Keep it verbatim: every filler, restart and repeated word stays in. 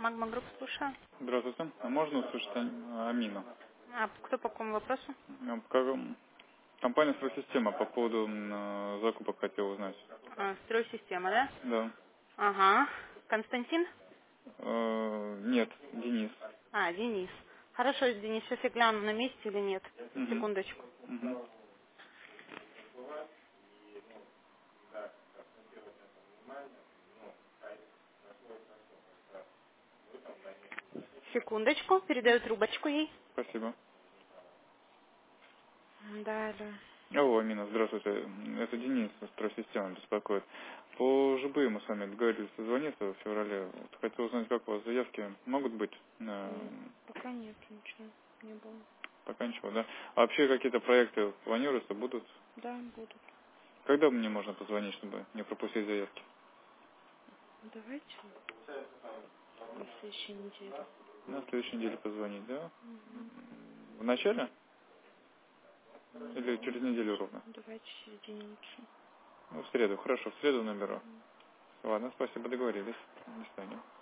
Магма Групп, слушаю. Здравствуйте. А можно услышать А- Амину? А кто по какому вопросу? Ну, как, м, Компания «Стройсистема» по поводу м, э, закупок хотел узнать. А, стройсистема, да? Да. Ага. Константин? Э, нет, Денис. А, Денис. Хорошо, Денис, сейчас я гляну, на месте или нет. Угу. Секундочку. Угу. Секундочку, передаю трубочку ей. Спасибо. Да, да. Алло, Амина, здравствуйте. Это Денис из «Стройсистемы» беспокоит. По ЖБ мы с вами договорились созвониться в феврале. Вот хотел узнать, как у вас заявки могут быть? Э, М, Пока нет, ничего не было. Пока ничего, да? А вообще какие-то проекты планируются, будут? Да, будут. Когда мне можно позвонить, чтобы не пропустить заявки? Давайте на следующей неделе. На следующей неделе позвонить, да? Угу. В начале? Или через неделю ровно? Давайте в середине лучше. Ну, в среду. Хорошо, в среду наберу. Ладно, спасибо, договорились. До свидания.